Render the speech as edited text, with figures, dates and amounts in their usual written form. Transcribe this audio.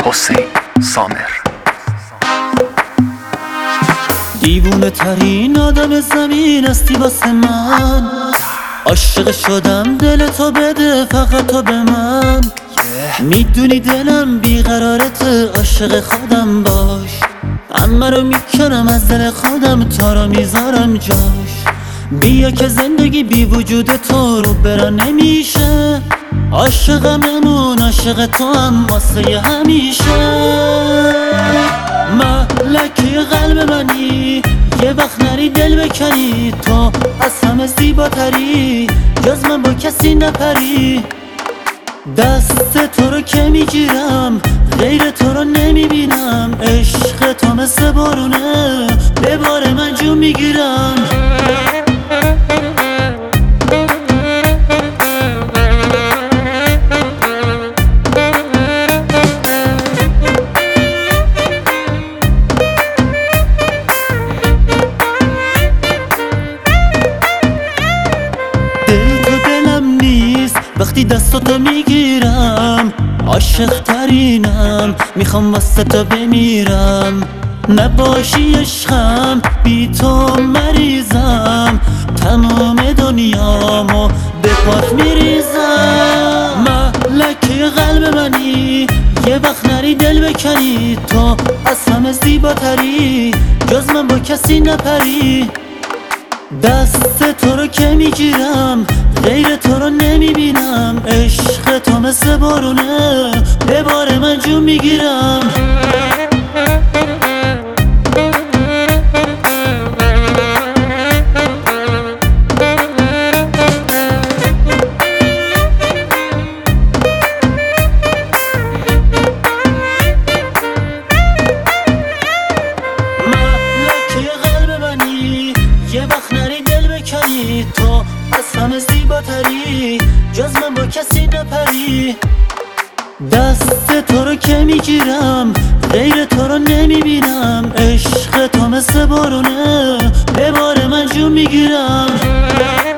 حسین سامر. دیوونه ترین آدم زمین هستی واسه من، عاشق شدم دل تو بده فقط تو به من. میدونی دلم بیقرارته، عاشق خودم باش. اما رو میکنم از دل خودم، تا رو میذارم جاش. بیا که زندگی بی وجود تو رو برا نمیشه. عاشقم نمون، عاشق تو هم واسه همیشه. ملکه قلب منی، یه وقت نری دل بکنی. تو از همه زیباتری، جز من با کسی نپری. دست تو رو که میگیرم، غیر تو رو نمیبینم. عشق تو مثل بارونه، به بار من جون میگیرم. وقتی دستاتو میگیرم، عاشق ترینم. میخوام واسه تو بمیرم، نباشی عشقم بی تو مریضم. تمام دنیامو به پات میریزم. ملکه قلب منی، یه وقت نری دل بکنی. تو از همه زیباتری، جز من با کسی نپری. دست تو رو که میگیرم، غیر تو رو نمیبینم. عشق تو مثل بارونه، به بار من جون میگیرم. ملکه قلب منی، یه وقت نری دل بکنی. تو از همه زیباتری، جز من با کسی نپری. دست تو رو که میگیرم، غیر تو رو نمیبینم. عشق تو مثل بارونه، به بار من جون میگیرم.